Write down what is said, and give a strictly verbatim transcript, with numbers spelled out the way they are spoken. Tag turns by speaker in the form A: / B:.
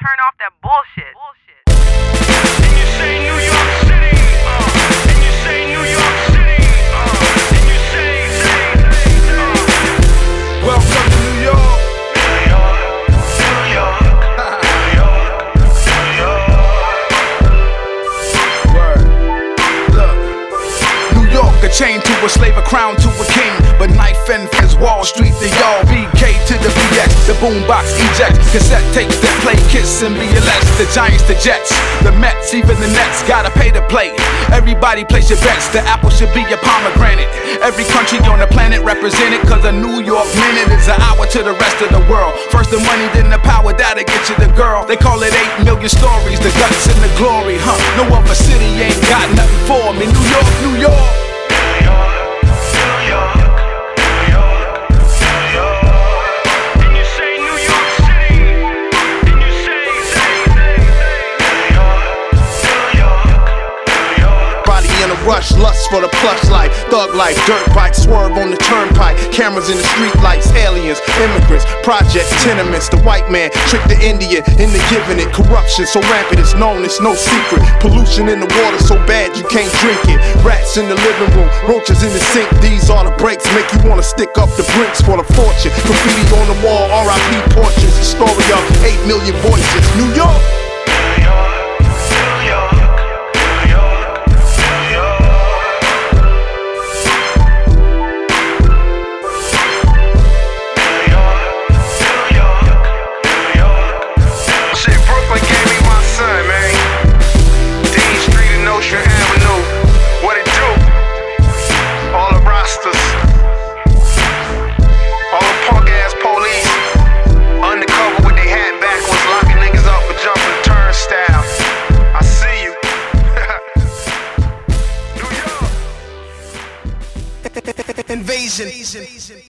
A: turn off that bullshit. And you say New York City, uh, and you say New York City, uh, and you say, say, say, uh.
B: Welcome to New York.
A: New York, New York, New York, New York.
B: Word. Look. New York, a chain to a slave, a crown to a king. But knife and fence, Wall Street, the y'all. B K to the B X, the boombox eject. Cassette tapes that play Kiss and B L S. The Giants, the Jets, the Mets, even the Nets. Gotta pay to play. Everybody place your bets. The apple should be your pomegranate. Every country on the planet represented. Cause a New York minute is an hour to the rest of the world. First the money, then the power, that'll get you the girl. They call it eight million stories, the guts and the glory, huh? No other city ain't got nothing for me. New York, New York.
C: Rush, lust for the plush life, thug life, dirt bike, swerve on the turnpike, cameras in the street lights, aliens, immigrants, projects, tenements, the white man tricked the Indian into giving it, corruption so rampant it's known, it's no secret, pollution in the water so bad you can't drink it, rats in the living room, roaches in the sink, these are the breaks, make you wanna stick up the bricks for the fortune, graffiti on the wall, R I P portraits, the story of eight million voices, New York. Invasion.